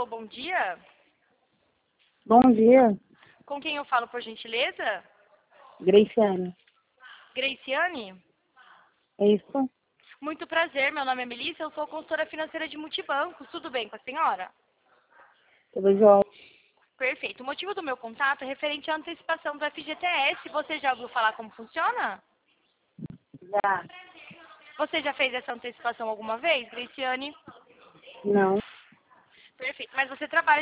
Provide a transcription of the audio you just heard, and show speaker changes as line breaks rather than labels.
Alô, bom dia.
Bom dia,
Com quem eu falo, por gentileza?
Graciane.
Graciane?
É isso?
Muito prazer, meu nome é Melissa, eu sou consultora financeira de Multibancos. Tudo bem com a senhora?
Tudo jóia?
Perfeito. O motivo do meu contato é referente à antecipação do FGTS. Você já ouviu falar como funciona?
Já.
Você já fez essa antecipação alguma vez, Graciane?
Não.
Perfeito. Mas você trabalha